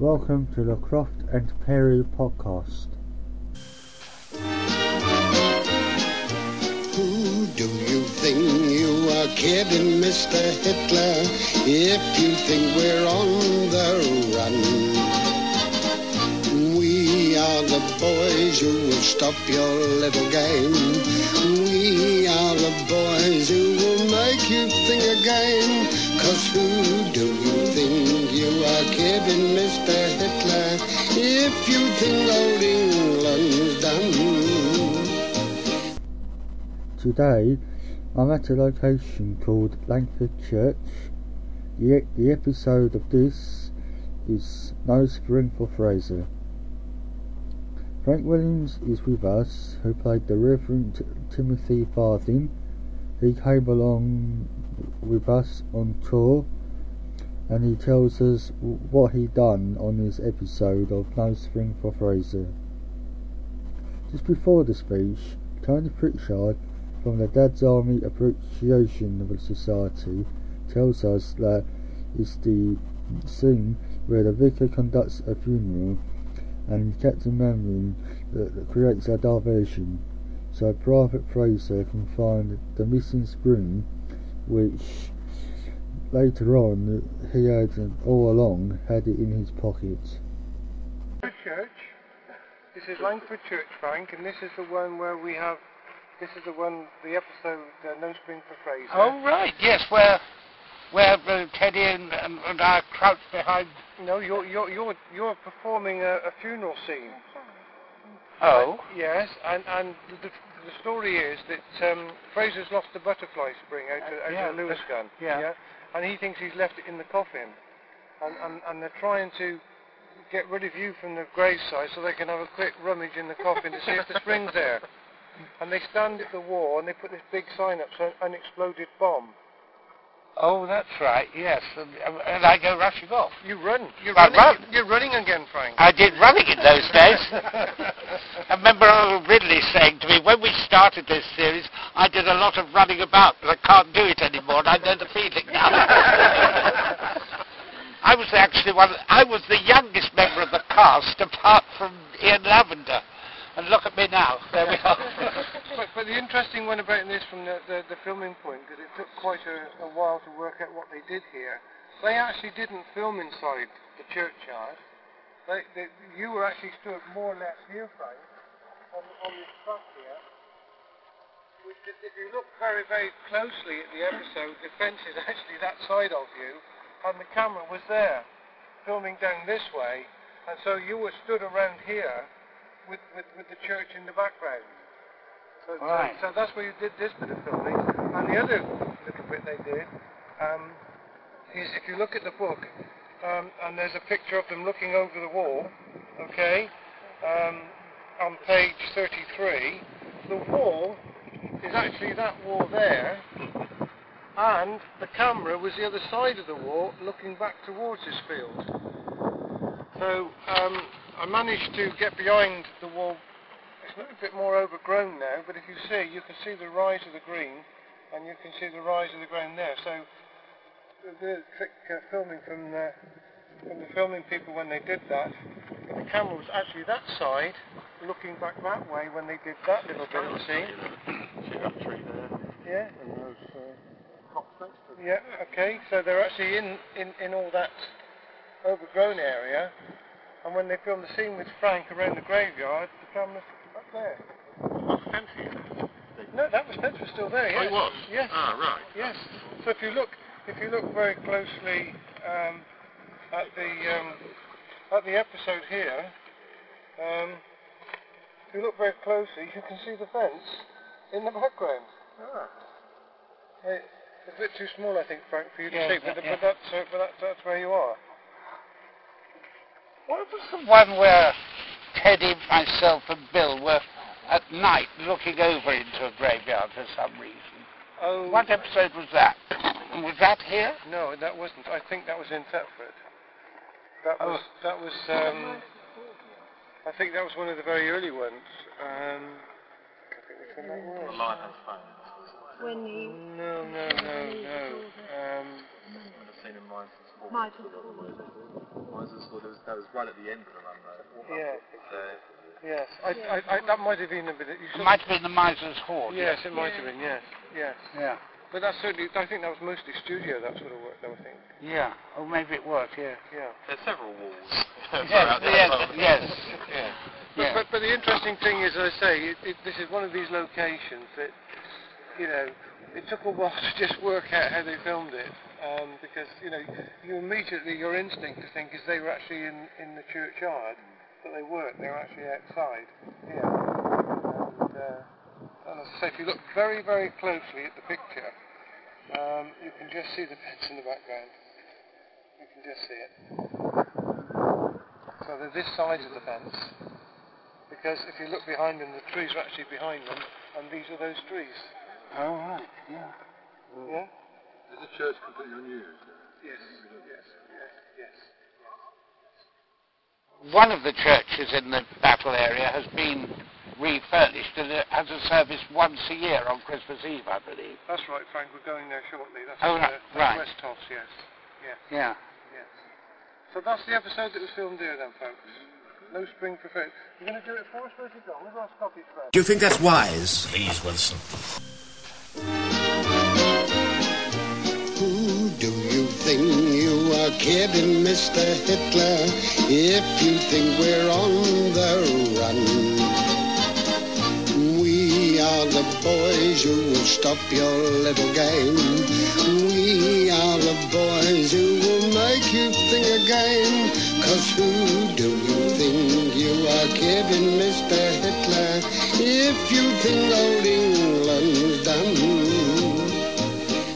Welcome to the Croft and Perry podcast. Who do you think you are kidding, Mr. Hitler, if you think we're on the run? We are the boys who will stop your little game. We are the boys who will make you think again. 'Cause who do you think you are kidding, Mr. Hitler, if you think old England's done? Today I'm at a location called Langford Church. The episode of this is No Spring for Fraser. Frank Williams is with us, who played the Reverend Timothy Farthing. He came along with us on tour, and he tells us what he done on this episode of No Spring for Fraser. Just before the speech, Tony Pritchard from the Dad's Army Appreciation Society tells us that it's the scene where the vicar conducts a funeral and Captain Manning that creates a diversion, so Private Fraser can find the missing spring, which later on he had all along had it in his pocket. Church. This is Langford Church, Frank, and this is the one where we have. This is the episode No Spring for Fraser. Oh right, yes, where Teddy and I crouched behind. No, you're performing a funeral scene. Oh. Yes, and the story is that Fraser's lost the butterfly spring out of the Lewis gun. Yeah. And he thinks he's left it in the coffin, and they're trying to get rid of you from the graveside so they can have a quick rummage in the coffin to see if the spring's there. And they stand at the wall and they put this big sign up, so unexploded bomb. Oh, that's right, yes. And I go rushing off. You run. You're running again, Frank. I did running in those days. I remember Uncle Ridley saying to me, when we started this series, I did a lot of running about, but I can't do it anymore, and I know the feeling now. I was actually I was the youngest member of the cast, apart from Ian Lavender. And look at me now, there we are. But the interesting one about this from the filming point, because it took quite a while to work out what they did here, they actually didn't film inside the churchyard. You were actually stood more or less here, Frank, on this truck here. Which, if you look very, very closely at the episode, the fence is actually that side of you, and the camera was there, filming down this way, and so you were stood around here, with the church in the background. So that's where you did this bit of filming. And the other little bit they did is, if you look at the book, and there's a picture of them looking over the wall, okay, on page 33, the wall is actually that wall there, and the camera was the other side of the wall looking back towards this field. So I managed to get behind the wall. It's a little bit more overgrown now, but if you can see the rise of the green, and you can see the rise of the ground there. So the trick filming from the filming people when they did that, the camera was actually that side, looking back that way when they did that little bit of the scene. See that tree there? Yeah. And those tops next to it. Yeah. Okay. So they're actually in all that overgrown area. And when they filmed the scene with Frank around the graveyard, the camera's up there. That fence here? No, that fence was still there. Yes. Oh, it was? Yes. Ah, right. Yes. So if you look very closely at the episode here, if you look very closely, you can see the fence in the background. Ah. It's a bit too small, I think, Frank, for you to see, but that's where you are. What was the one where Teddy, myself and Bill were at night looking over into a graveyard for some reason? Oh. What episode was that? Was that here? No, that wasn't. I think that was in Thetford. I think that was one of the very early ones. I think which one that was. The Lighthouse Fane. No. scene in Miser's Hall. Miser's Hall. Miser's Hall, that was right at the end of the run, though. Yeah. So, Yes. That might have been a bit. It might have been the Miser's Hall. Yes, it might have been. Yes. Yes. Yeah. But that's certainly. I think that was mostly studio. That sort of work, though. I think. Yeah. Or maybe it was. Yeah. Yeah. there's several walls. Yes. Yeah. But the interesting thing is, as I say, this is one of these locations that, you know, it took a while to just work out how they filmed it, because, you know, you immediately, your instinct to think is they were actually in the churchyard, but they weren't. They were actually outside. Yeah. And as I say, if you look very, very closely at the picture, you can just see the fence in the background. You can just see it. So they're this side of the fence. Because if you look behind them, the trees are actually behind them, and these are those trees. Oh, right, yeah. Yeah? Is the church completely unused? Yes. One of the churches in the battle area has been refurbished and it has a service once a year on Christmas Eve, I believe. That's right, Frank, we're going there shortly. That's right. Westhoffs, yes. Yeah. Yes. So that's the episode that was filmed here then, folks. No spring preferred. You're going to do it for us? Where's it gone? Where's our Scottish friend? Do you think that's wise? Please, Wilson. Who do you think you are kidding, Mr. Hitler, if you think we're on the run? We are the boys who will stop your little game. We are the boys who will make you think again. 'Cause who do you think you are kidding, Mr. Hitler, if you think old England's done?